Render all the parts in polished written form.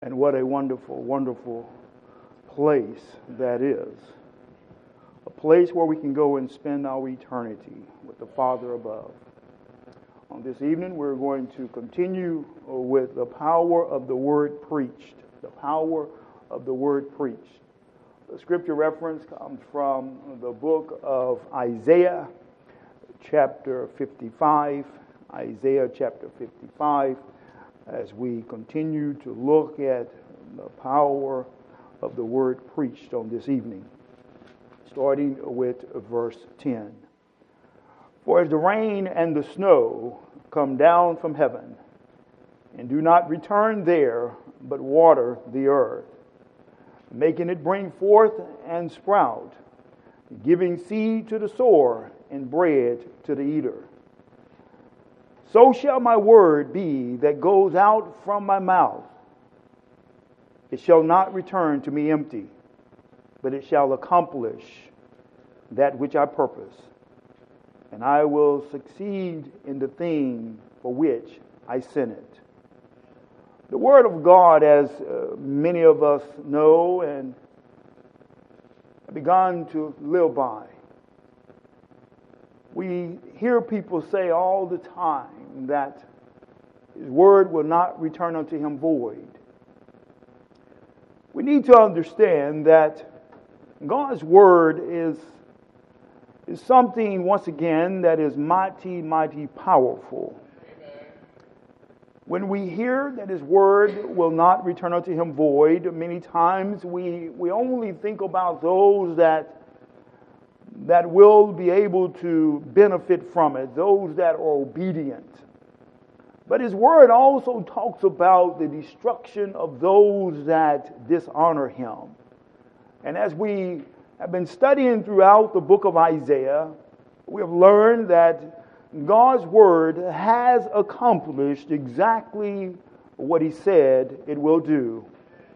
And what a wonderful, wonderful place that is. A place where we can go and spend our eternity with the Father above. On this evening, we're going to continue with the power of the Word preached. The power of the Word preached. The scripture reference comes from the book of Isaiah, chapter 55. Isaiah chapter 55. As we continue to look at the power of the Word preached on this evening. Starting with verse 10. For as the rain and the snow come down from heaven, and do not return there, but water the earth, making it bring forth and sprout, giving seed to the sower and bread to the eater. So shall my word be that goes out from my mouth. It shall not return to me empty, but it shall accomplish that which I purpose. And I will succeed in the thing for which I sent it. The Word of God, as many of us know and have begun to live by. We hear people say all the time that His Word will not return unto Him void. We need to understand that God's Word is something, once again, that is mighty, mighty powerful. When we hear that His Word will not return unto Him void, many times we only think about those that will be able to benefit from it, those that are obedient. But His Word also talks about the destruction of those that dishonor Him. And as we have been studying throughout the book of Isaiah, we have learned that God's Word has accomplished exactly what He said it will do.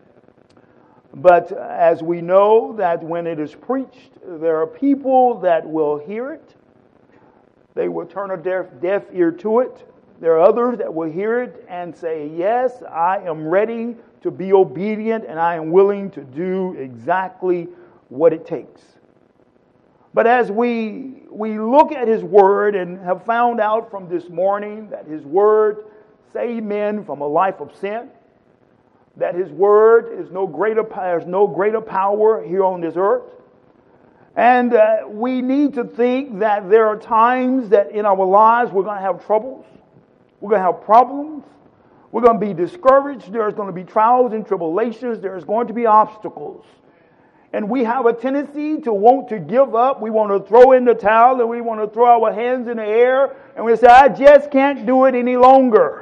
But as we know that when it is preached, there are people that will hear it. They will turn a deaf ear to it. There are others that will hear it and say, yes, I am ready to be obedient and I am willing to do exactly what it takes. But as we look at His Word and have found out from this morning that His Word saved men from a life of sin, that His Word is has no greater power here on this earth. And we need to think that there are times that in our lives we're going to have troubles. We're going to have problems. We're going to be discouraged. There's going to be trials and tribulations. There's going to be obstacles. And we have a tendency to want to give up. We want to throw in the towel and we want to throw our hands in the air. And we say, I just can't do it any longer.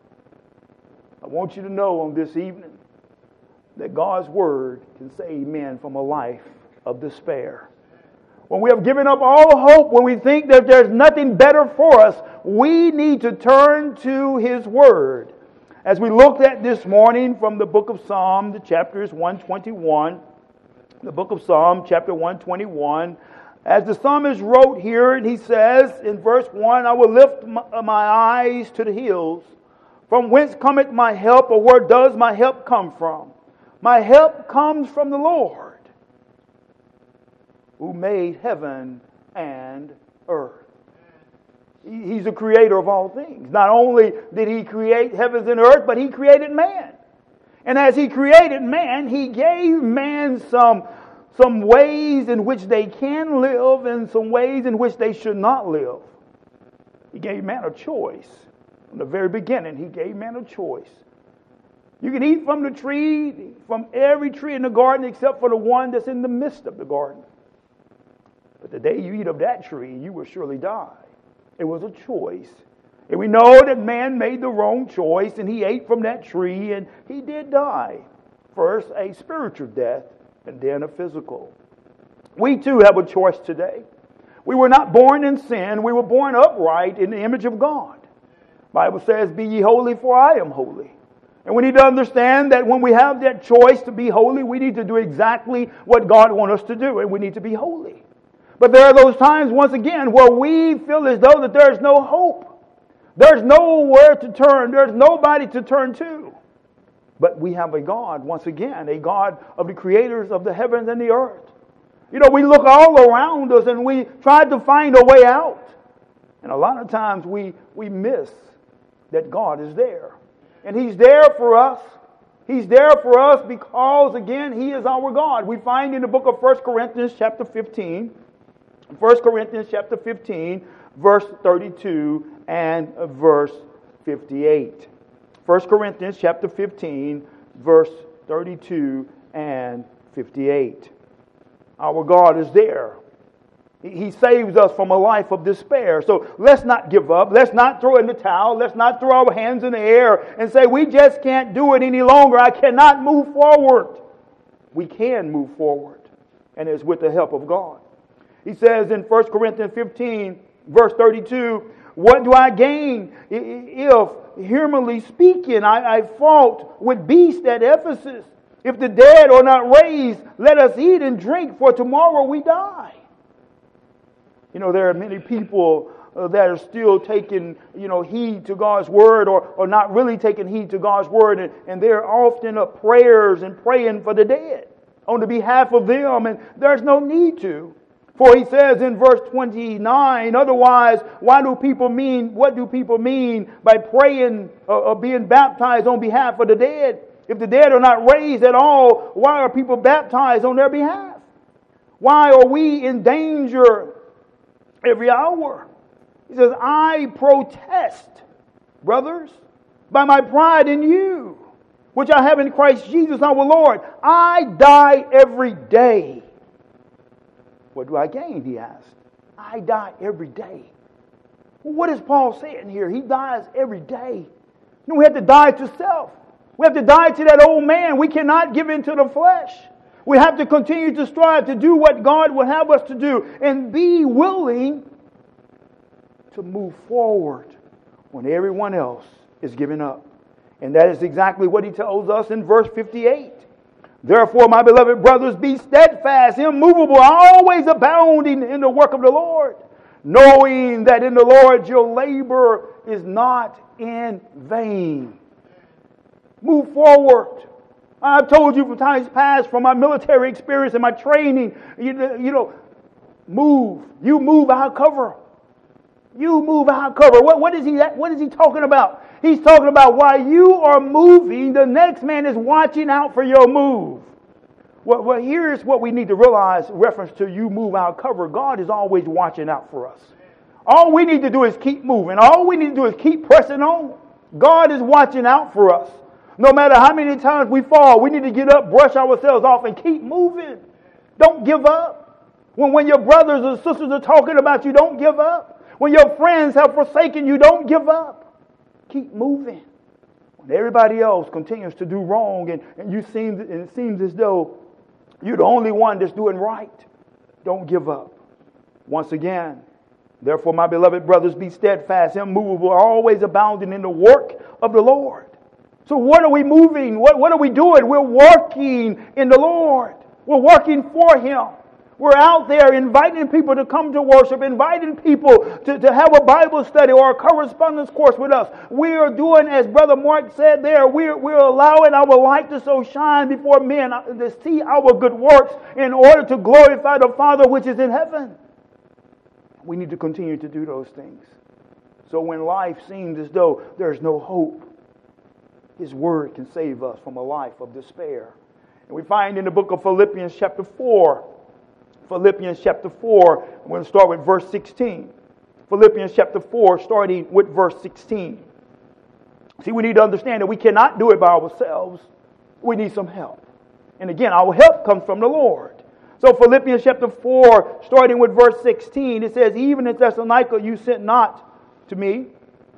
I want you to know on this evening that God's Word can save men from a life of despair. When we have given up all hope, when we think that there's nothing better for us, we need to turn to His Word. As we looked at this morning from the book of Psalm, the chapters 121, the book of Psalm, chapter 121, as the psalmist wrote here, and he says in verse 1, I will lift my eyes to the hills. From whence cometh my help, or where does my help come from? My help comes from the Lord, who made heaven and earth. He's the creator of all things. Not only did He create heavens and earth, but He created man. And as He created man, He gave man some ways in which they can live and some ways in which they should not live. He gave man a choice. From the very beginning, He gave man a choice. You can eat from the tree, from every tree in the garden except for the one that's in the midst of the garden. But the day you eat of that tree, you will surely die. It was a choice. And we know that man made the wrong choice and he ate from that tree and he did die. First a spiritual death and then a physical. We too have a choice today. We were not born in sin. We were born upright in the image of God. The Bible says, be ye holy for I am holy. And we need to understand that when we have that choice to be holy, we need to do exactly what God wants us to do, and we need to be holy. But there are those times, once again, where we feel as though that there's no hope. There's nowhere to turn. There's nobody to turn to. But we have a God, once again, a God of the creators of the heavens and the earth. You know, we look all around us and we try to find a way out. And a lot of times we miss that God is there. And He's there for us. He's there for us because, again, He is our God. We find in the book of 1 Corinthians chapter 15, 1 Corinthians chapter 15, verse 32 and verse 58. 1 Corinthians chapter 15, verse 32 and 58. Our God is there. He saves us from a life of despair. So let's not give up. Let's not throw in the towel. Let's not throw our hands in the air and say, we just can't do it any longer. I cannot move forward. We can move forward. And it's with the help of God. He says in 1 Corinthians 15, verse 32, what do I gain if, humanly speaking, I fought with beasts at Ephesus? If the dead are not raised, let us eat and drink, for tomorrow we die. You know, there are many people that are still taking, heed to God's word or not really taking heed to God's word. And they're often up prayers and praying for the dead on the behalf of them. And there's no need to. For he says in verse 29, otherwise, what do people mean by praying or being baptized on behalf of the dead? If the dead are not raised at all, why are people baptized on their behalf? Why are we in danger every hour? He says, I protest, brothers, by my pride in you, which I have in Christ Jesus our Lord. I die every day. What do I gain, he asked. I die every day. Well, what is Paul saying here? He dies every day. We have to die to self. We have to die to that old man. We cannot give in to the flesh. We have to continue to strive to do what God would have us to do and be willing to move forward when everyone else is giving up. And that is exactly what he tells us in verse 58. Therefore, my beloved brothers, be steadfast, immovable, always abounding in the work of the Lord, knowing that in the Lord your labor is not in vain. Move forward. I've told you from times past, from my military experience and my training, move. You move, I'll cover. You move, I'll cover. What is he talking about? He's talking about while you are moving, the next man is watching out for your move. Well, here's what we need to realize in reference to you move, I'll cover. God is always watching out for us. All we need to do is keep moving. All we need to do is keep pressing on. God is watching out for us. No matter how many times we fall, we need to get up, brush ourselves off, and keep moving. Don't give up. When your brothers and sisters are talking about you, don't give up. When your friends have forsaken you, don't give up. Keep moving. When everybody else continues to do wrong and it seems as though you're the only one that's doing right, don't give up. Once again, therefore, my beloved brothers, be steadfast, immovable, always abounding in the work of the Lord. So what are we moving? What are we doing? We're working in the Lord. We're working for Him. We're out there inviting people to come to worship, inviting people to have a Bible study or a correspondence course with us. We are doing, as Brother Mark said there, we're allowing our light to so shine before men to see our good works in order to glorify the Father which is in heaven. We need to continue to do those things. So when life seems as though there's no hope, His Word can save us from a life of despair. And we find in the book of Philippians chapter 4, I'm going to start with verse 16. Philippians chapter 4, starting with verse 16. See, we need to understand that we cannot do it by ourselves. We need some help. And again, our help comes from the Lord. So Philippians chapter 4, starting with verse 16, it says, even in Thessalonica you sent not to me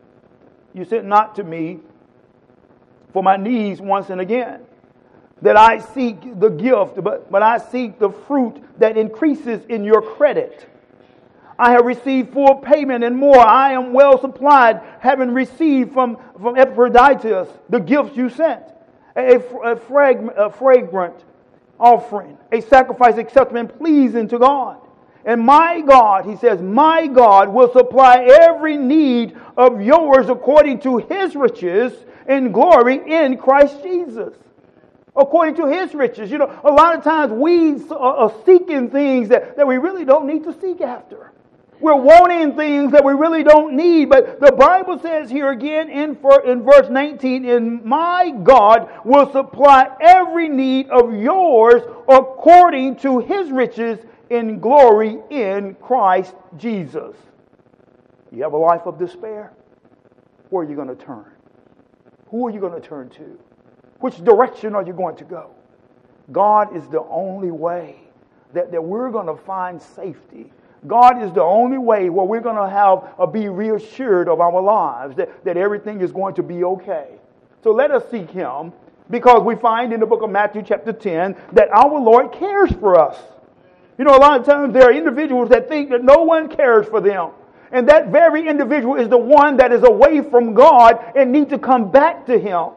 for my needs once and again, that I seek the gift, but I seek the fruit that increases in your credit. I have received full payment and more. I am well supplied, having received from Epaphroditus the gifts you sent, a fragrant offering, a sacrifice acceptable and pleasing to God. And my God, he says, my God will supply every need of yours according to his riches in glory in Christ Jesus. According to his riches. You know, a lot of times we are seeking things that we really don't need to seek after. We're wanting things that we really don't need. But the Bible says here again in verse 19, and my God will supply every need of yours according to his riches in glory in Christ Jesus. You have a life of despair? Where are you going to turn? Who are you going to turn to? Which direction are you going to go? God is the only way that we're going to find safety. God is the only way where we're going to be reassured of our lives, that everything is going to be okay. So let us seek him, because we find in the book of Matthew chapter 10 that our Lord cares for us. You know, a lot of times there are individuals that think that no one cares for them. And that very individual is the one that is away from God and needs to come back to him.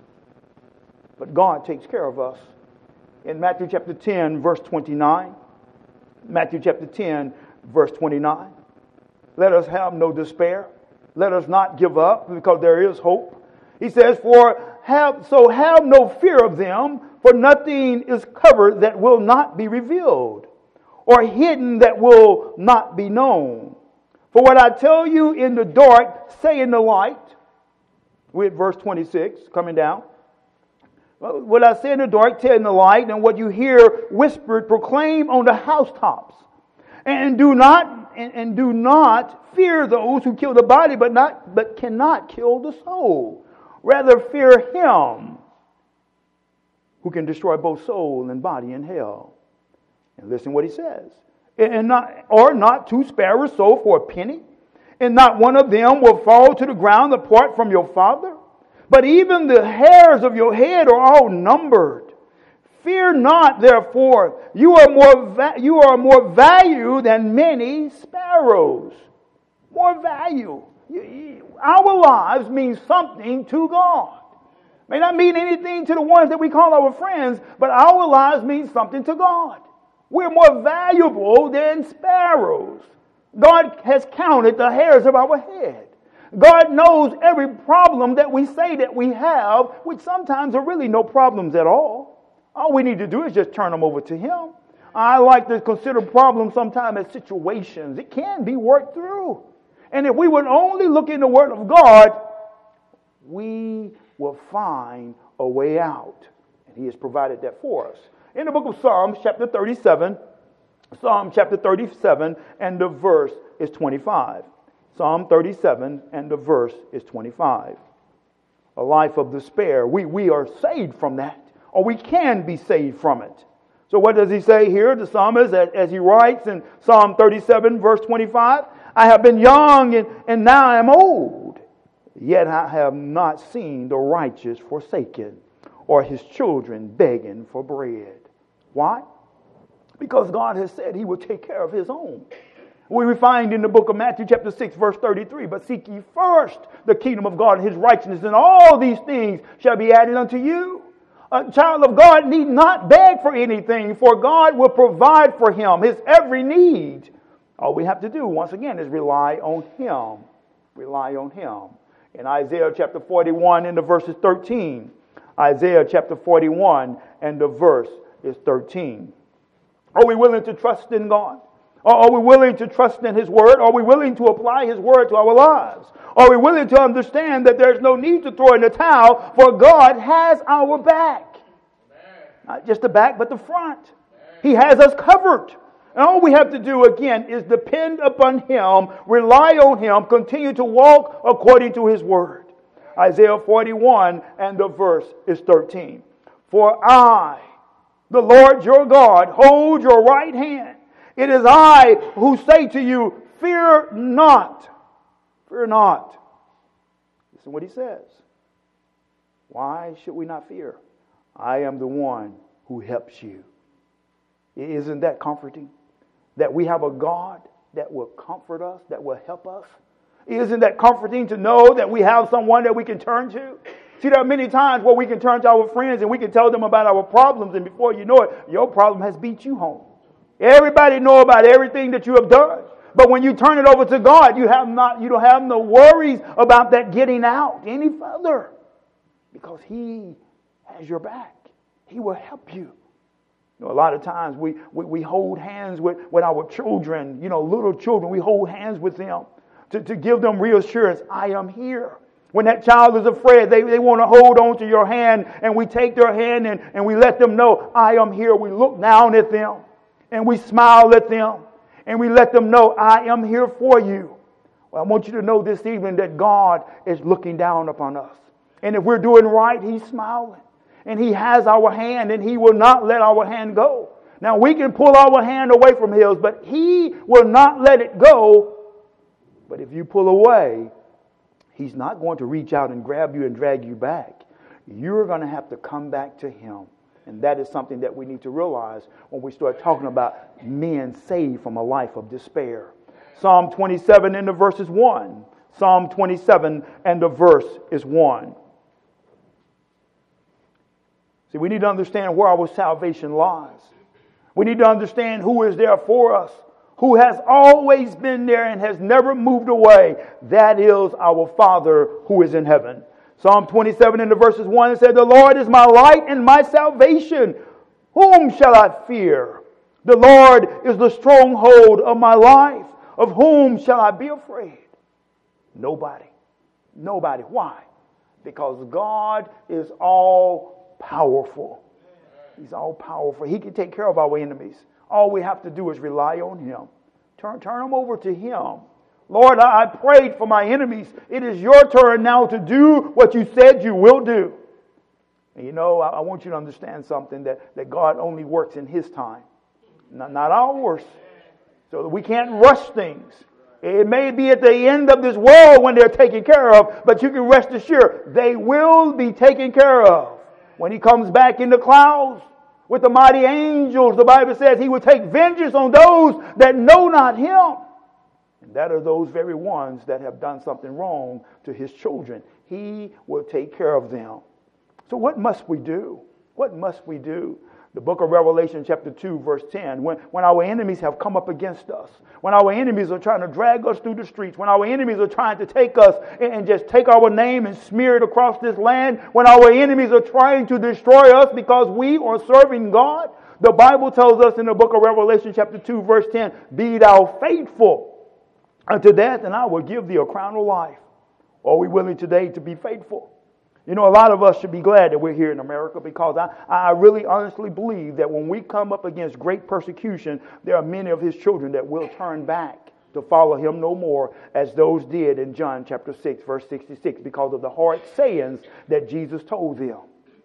But God takes care of us. In Matthew chapter 10, verse 29. Matthew chapter 10, verse 29. Let us have no despair. Let us not give up, because there is hope. He says, have no fear of them, for nothing is covered that will not be revealed, or hidden that will not be known. For what I tell you in the dark, say in the light. We're at verse 26, coming down. What I say in the dark, tell in the light, and what you hear whispered, proclaim on the housetops. And do not fear those who kill the body, but cannot kill the soul. Rather fear him who can destroy both soul and body in hell. And listen what he says. Not two sparrows sold for a penny, and not one of them will fall to the ground apart from your Father. But even the hairs of your head are all numbered. Fear not, therefore, you are more value than many sparrows. More value. Our lives mean something to God. May not mean anything to the ones that we call our friends, but our lives mean something to God. We're more valuable than sparrows. God has counted the hairs of our head. God knows every problem that we say that we have, which sometimes are really no problems at all. All we need to do is just turn them over to him. I like to consider problems sometimes as situations. It can be worked through. And if we would only look in the Word of God, we will find a way out. And he has provided that for us. In the book of Psalms, chapter 37, Psalm chapter 37, and the verse is 25. Psalm 37, and the verse is 25. A life of despair. We are saved from that, or we can be saved from it. So what does he say here? The psalmist, as he writes in Psalm 37, verse 25, I have been young and now I am old, yet I have not seen the righteous forsaken, or his children begging for bread. Why? Because God has said he will take care of his own. We find in the book of Matthew chapter 6 verse 33, but seek ye first the kingdom of God and his righteousness, and all these things shall be added unto you. A child of God need not beg for anything, for God will provide for him his every need. All we have to do, once again, is rely on him. Rely on him. In Isaiah chapter 41 and the verse is 13. Isaiah chapter 41 and the verse is 13. Are we willing to trust in God? Are we willing to trust in his word? Are we willing to apply his word to our lives? Are we willing to understand that there's no need to throw in the towel, for God has our back? Amen. Not just the back, but the front. Amen. He has us covered. And all we have to do, again, is depend upon him, rely on him, continue to walk according to his word. Isaiah 41 and the verse is 13. For I, the Lord your God, hold your right hand. It is I who say to you, fear not. Fear not. Listen what he says. Why should we not fear? I am the one who helps you. Isn't that comforting? That we have a God that will comfort us, that will help us. Isn't that comforting to know that we have someone that we can turn to? See, there are many times where we can turn to our friends and we can tell them about our problems, and before you know it, your problem has beat you home. Everybody know about everything that you have done. But when you turn it over to God, you don't have no worries about that getting out any further. Because He has your back. He will help you. A lot of times we hold hands with our children, little children. We hold hands with them to give them reassurance. I am here. When that child is afraid, they want to hold on to your hand, and we take their hand and we let them know, I am here. We look down at them and we smile at them and we let them know, I am here for you. Well, I want you to know this evening that God is looking down upon us. And if we're doing right, He's smiling. And He has our hand, and He will not let our hand go. Now, we can pull our hand away from His, but He will not let it go. But if you pull away, He's not going to reach out and grab you and drag you back. You're going to have to come back to Him. And that is something that we need to realize when we start talking about men saved from a life of despair. Psalm 27 and the verse is 1. Psalm 27 and the verse is 1. See, we need to understand where our salvation lies. We need to understand who is there for us, who has always been there and has never moved away. That is our Father who is in heaven. Psalm 27 in the verses 1 it said, the Lord is my light and my salvation. Whom shall I fear? The Lord is the stronghold of my life. Of whom shall I be afraid? Nobody. Nobody. Why? Because God is all powerful. He's all powerful. He can take care of our enemies. All we have to do is rely on Him. Turn them over to Him. Lord, I prayed for my enemies. It is your turn now to do what you said you will do. And I want you to understand something, that God only works in His time, not ours. So we can't rush things. It may be at the end of this world when they're taken care of, but you can rest assured they will be taken care of. When He comes back in the clouds with the mighty angels, the Bible says He will take vengeance on those that know not Him. And that are those very ones that have done something wrong to His children. He will take care of them. So what must we do? What must we do? The book of Revelation chapter 2 verse 10, when our enemies have come up against us, when our enemies are trying to drag us through the streets, when our enemies are trying to take us and just take our name and smear it across this land, when our enemies are trying to destroy us because we are serving God, the Bible tells us in the book of Revelation chapter 2 verse 10, be thou faithful unto death, and I will give thee a crown of life. Are we willing today to be faithful? A lot of us should be glad that we're here in America, because I really honestly believe that when we come up against great persecution, there are many of His children that will turn back to follow Him no more, as those did in John chapter 6, verse 66, because of the hard sayings that Jesus told them.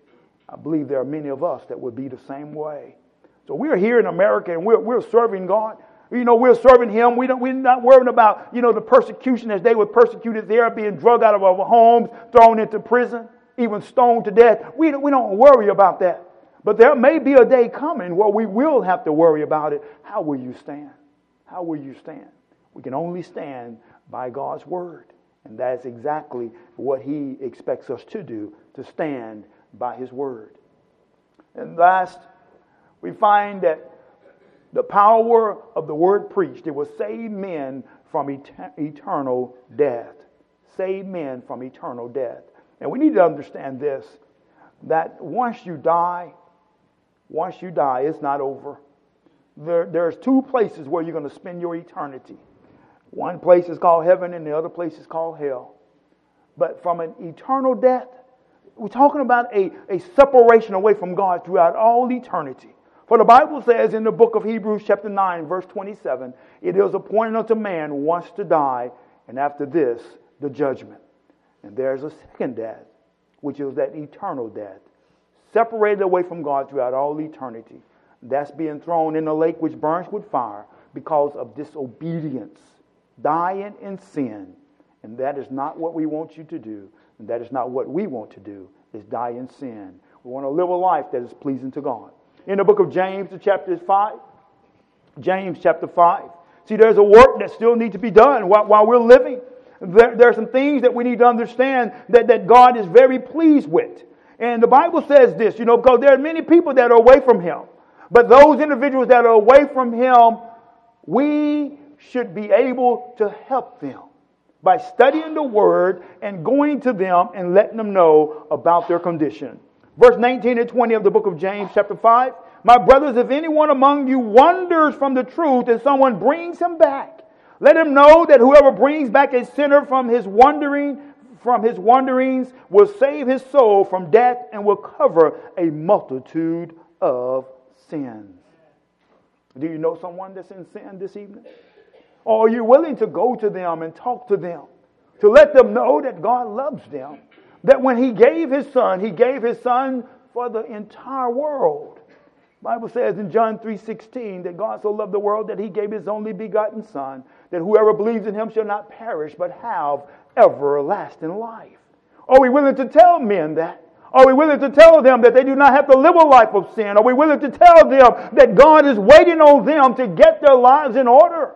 I believe there are many of us that will be the same way. So we're here in America and we're serving God. We're serving Him. We're not worrying about, the persecution as they were persecuted there, being drugged out of our homes, thrown into prison, even stoned to death. We don't worry about that. But there may be a day coming where we will have to worry about it. How will you stand? How will you stand? We can only stand by God's Word. And that's exactly what He expects us to do, to stand by His Word. And last, we find that the power of the word preached, it will save men from eternal death. Save men from eternal death. And we need to understand this, that once you die, it's not over. There's two places where you're going to spend your eternity. One place is called heaven and the other place is called hell. But from an eternal death, we're talking about a separation away from God throughout all eternity. For the Bible says in the book of Hebrews chapter 9, verse 27, it is appointed unto man once to die, and after this, the judgment. And there's a second death, which is that eternal death, separated away from God throughout all eternity. That's being thrown in a lake which burns with fire because of disobedience, dying in sin. And that is not what we want you to do, and that is not what we want to do, is die in sin. We want to live a life that is pleasing to God. In the book of James, chapter 5. James chapter 5. See, there's a work that still needs to be done while we're living. There are some things that we need to understand that God is very pleased with. And the Bible says this, because there are many people that are away from Him. But those individuals that are away from Him, we should be able to help them by studying the Word and going to them and letting them know about their condition. Verse 19 and 20 of the book of James chapter 5. My brothers, if anyone among you wanders from the truth and someone brings him back, let him know that whoever brings back a sinner from his wanderings will save his soul from death and will cover a multitude of sins. Do you know someone that's in sin this evening? Or are you willing to go to them and talk to them, to let them know that God loves them? That when He gave His Son for the entire world. The Bible says in John 3:16 that God so loved the world that He gave His only begotten Son, that whoever believes in Him shall not perish but have everlasting life. Are we willing to tell men that? Are we willing to tell them that they do not have to live a life of sin? Are we willing to tell them that God is waiting on them to get their lives in order?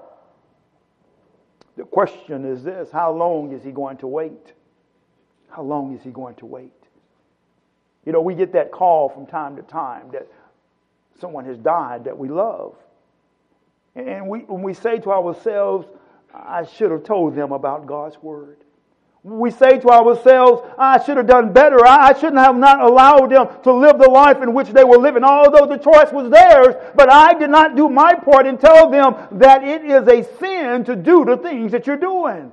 The question is this: how long is He going to wait? How long is He going to wait? You know, we get that call from time to time that someone has died that we love. And when we say to ourselves, I should have told them about God's Word. We say to ourselves, I should have done better. I shouldn't have not allowed them to live the life in which they were living, although the choice was theirs. But I did not do my part and tell them that it is a sin to do the things that you're doing.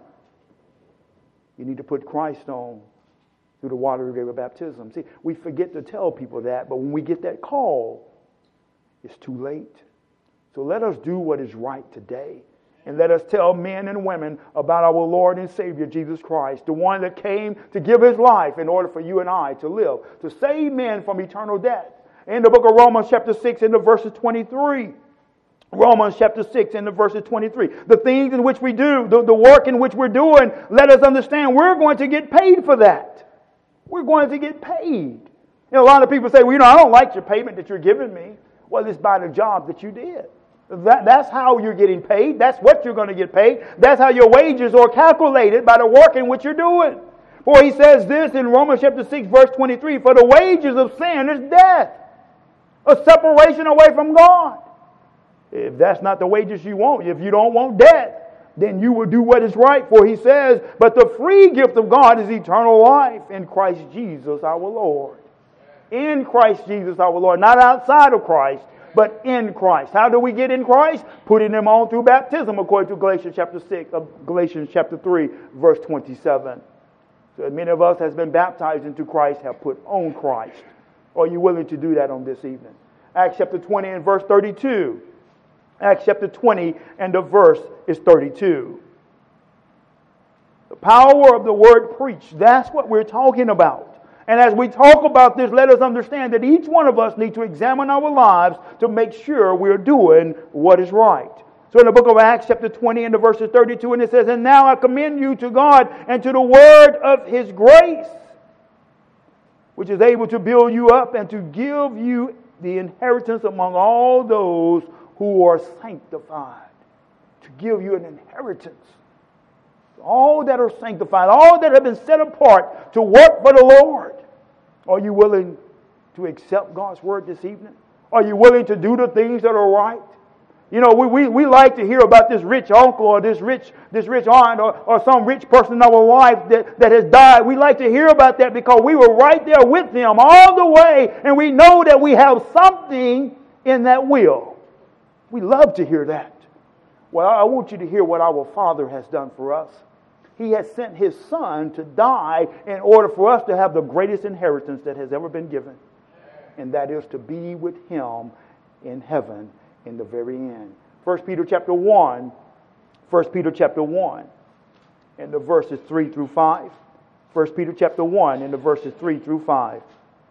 You need to put Christ on through the water of river baptism. See, we forget to tell people that, but when we get that call, it's too late. So let us do what is right today. And let us tell men and women about our Lord and Savior, Jesus Christ, the one that came to give His life in order for you and I to live, to save men from eternal death. In the book of Romans chapter 6 and the verses 23. Romans chapter 6 and the verses 23. The things in which we do, the work in which we're doing, let us understand we're going to get paid for that. We're going to get paid. You know, a lot of people say, well, I don't like your payment that you're giving me. Well, it's by the job that you did. That's how you're getting paid. That's what you're going to get paid. That's how your wages are calculated, by the work in which you're doing. For He says this in Romans chapter 6 verse 23, for the wages of sin is death, a separation away from God. If that's not the wages you want, if you don't want death, then you will do what is right. For He says, but the free gift of God is eternal life in Christ Jesus our Lord. In Christ Jesus our Lord, not outside of Christ, but in Christ. How do we get in Christ? Putting Him on through baptism, according to Galatians chapter 3, verse 27. So many of us has been baptized into Christ, have put on Christ. Are you willing to do that on this evening? Acts chapter 20 and verse 32. Acts chapter 20 and the verse is 32. The power of the word preached. That's what we're talking about. And as we talk about this, let us understand that each one of us needs to examine our lives to make sure we're doing what is right. So in the book of Acts chapter 20 and the verses 32, and it says, and now I commend you to God and to the word of His grace, which is able to build you up and to give you the inheritance among all those who are sanctified. To give you an inheritance. All that are sanctified, all that have been set apart to work for the Lord. Are you willing to accept God's word this evening? Are you willing to do the things that are right? You know, we like to hear about this rich uncle or this rich aunt or some rich person in our life that has died. We like to hear about that because we were right there with them all the way, and we know that we have something in that will. We love to hear that. Well, I want you to hear what our Father has done for us. He has sent His Son to die in order for us to have the greatest inheritance that has ever been given. And that is to be with Him in heaven in the very end. 1 Peter chapter 1. 1 Peter chapter 1 and the verses 3 through 5. 1 Peter chapter 1 and the verses 3 through 5.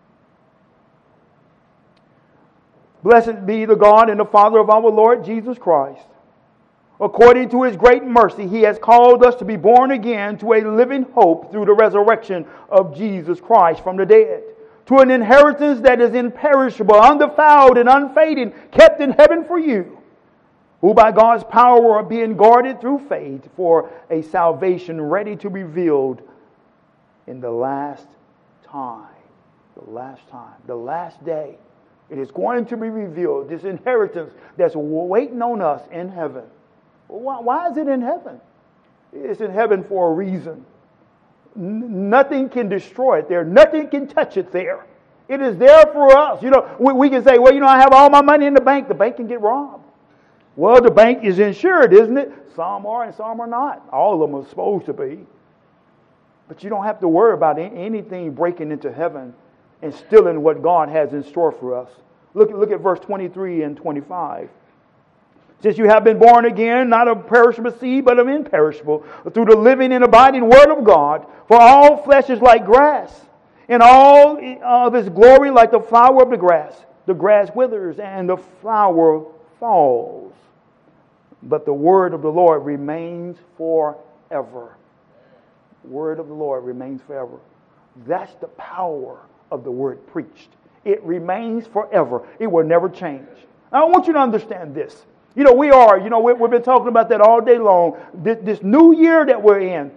Blessed be the God and the Father of our Lord Jesus Christ. According to His great mercy, He has called us to be born again to a living hope through the resurrection of Jesus Christ from the dead, to an inheritance that is imperishable, undefiled, and unfading, kept in heaven for you, who by God's power are being guarded through faith for a salvation ready to be revealed in the last time. The last time. The last day. It is going to be revealed, this inheritance that's waiting on us in heaven. Why is it in heaven? It's in heaven for a reason. Nothing can destroy it there. Nothing can touch it there. It is there for us. We can say, well, I have all my money in the bank. The bank can get robbed. Well, the bank is insured, isn't it? Some are and some are not. All of them are supposed to be. But you don't have to worry about anything breaking into heaven and stealing what God has in store for us. Look at verse 23 and 25. Since you have been born again, not of perishable seed, but of imperishable, through the living and abiding Word of God, for all flesh is like grass, and all of its glory like the flower of the grass. The grass withers and the flower falls, but the word of the Lord remains forever. The word of the Lord remains forever. That's the power of the word preached. It remains forever. It will never change. I want you to understand this. We've been talking about that all day long. This new year that we're in,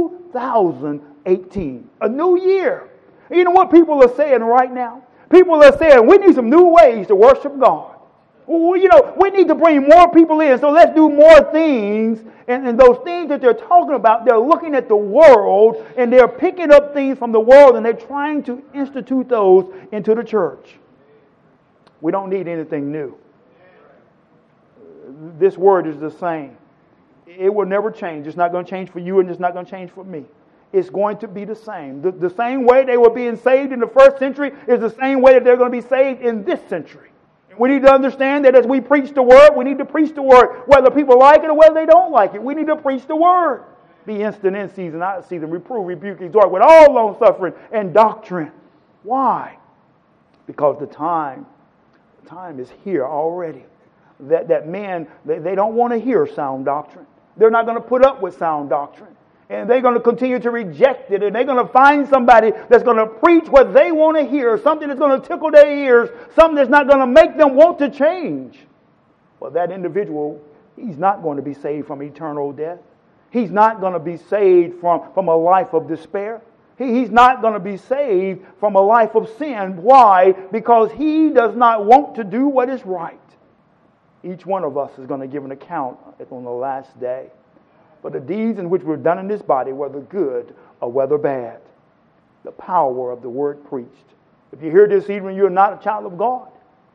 2018, a new year. You know what people are saying right now? People are saying we need some new ways to worship God. Well, we need to bring more people in, so let's do more things. And those things that they're talking about, they're looking at the world and they're picking up things from the world and they're trying to institute those into the church. We don't need anything new. This word is the same. It will never change. It's not going to change for you and it's not going to change for me. It's going to be the same. The same way they were being saved in the first century is the same way that they're going to be saved in this century. We need to understand that as we preach the Word, we need to preach the Word whether people like it or whether they don't like it. We need to preach the Word. Be instant in season, out of season, reprove, rebuke, exhort with all long suffering and doctrine. Why? Because the time is here already. That men, they don't want to hear sound doctrine. They're not going to put up with sound doctrine. And they're going to continue to reject it. And they're going to find somebody that's going to preach what they want to hear. Something that's going to tickle their ears. Something that's not going to make them want to change. Well, that individual, he's not going to be saved from eternal death. He's not going to be saved from a life of despair. He's not going to be saved from a life of sin. Why? Because he does not want to do what is right. Each one of us is going to give an account on the last day for the deeds in which we've done in this body, whether good or whether bad. The power of the word preached. If you're here this evening, you're not a child of God.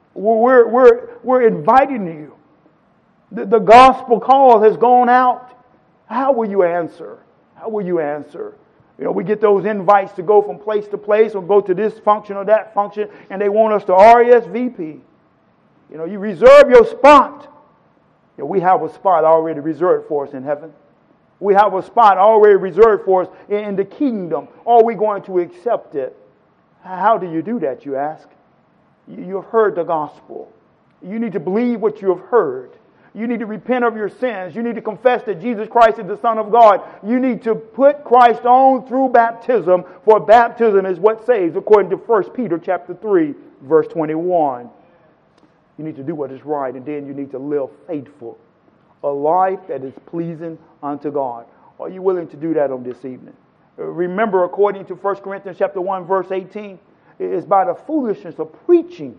We're inviting you. The gospel call has gone out. How will you answer? How will you answer? We get those invites to go from place to place or go to this function or that function, and they want us to RSVP. You reserve your spot. We have a spot already reserved for us in heaven. We have a spot already reserved for us in the kingdom. Are we going to accept it? How do you do that, you ask? You've heard the gospel. You need to believe what you have heard. You need to repent of your sins. You need to confess that Jesus Christ is the Son of God. You need to put Christ on through baptism, for baptism is what saves, according to 1 Peter chapter 3, verse 21. You need to do what is right, and then you need to live faithful. A life that is pleasing unto God. Are you willing to do that on this evening? Remember, according to 1 Corinthians chapter 1, verse 18, it is by the foolishness of preaching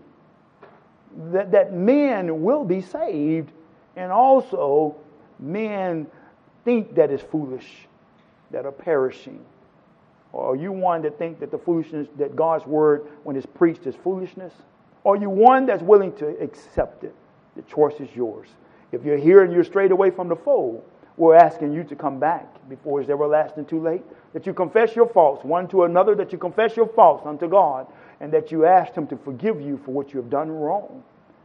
that men will be saved, and also men think that is foolish, that are perishing. Or are you one that think that the foolishness, that God's word, when it's preached, is foolishness? Or are you one that's willing to accept it? The choice is yours. If you're here and you're strayed away from the fold, we're asking you to come back before it's everlasting too late. That you confess your faults one to another, that you confess your faults unto God, and that you ask Him to forgive you for what you have done wrong.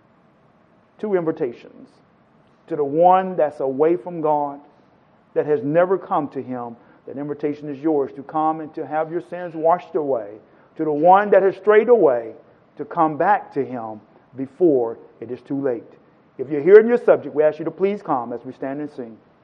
2 invitations. To the one that's away from God, that has never come to Him, that invitation is yours to come and to have your sins washed away. To the one that has strayed away, to come back to Him before it is too late. If you're here in your subject, we ask you to please come as we stand and sing.